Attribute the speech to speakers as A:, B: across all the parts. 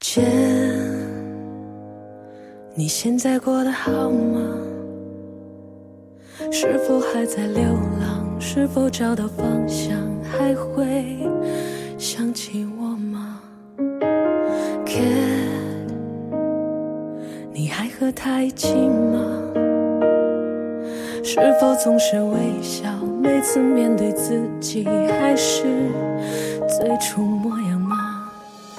A: 见，你现在过得好吗？是否还在流浪？是否找到方向？还会想起我吗 Cat， 你还和他一起吗？是否总是微笑？每次面对自己还是最初模样吗？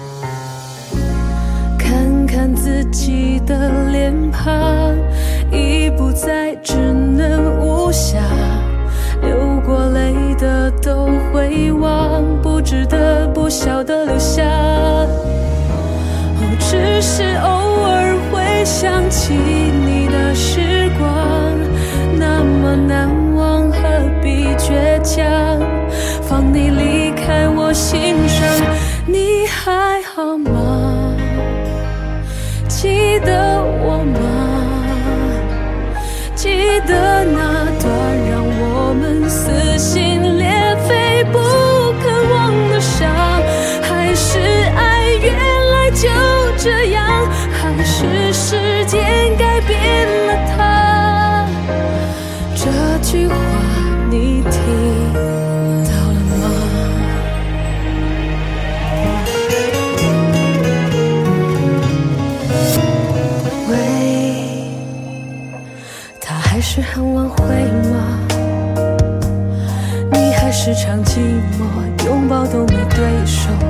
A: 看看自己的脸庞，已不再稚嫩无瑕，流过泪的都会忘，不值得不晓得留下。只是偶尔会想起你的时光，那么难忘，何必倔强？放你离开我心上，你还好吗？记得我吗？记得那段让我们撕心裂肺不肯忘的伤，还是爱原来就这样，还是时间改变了它？这句话你听到了吗？喂，他还是很晚回吗？你还是常寂寞，拥抱都没对手，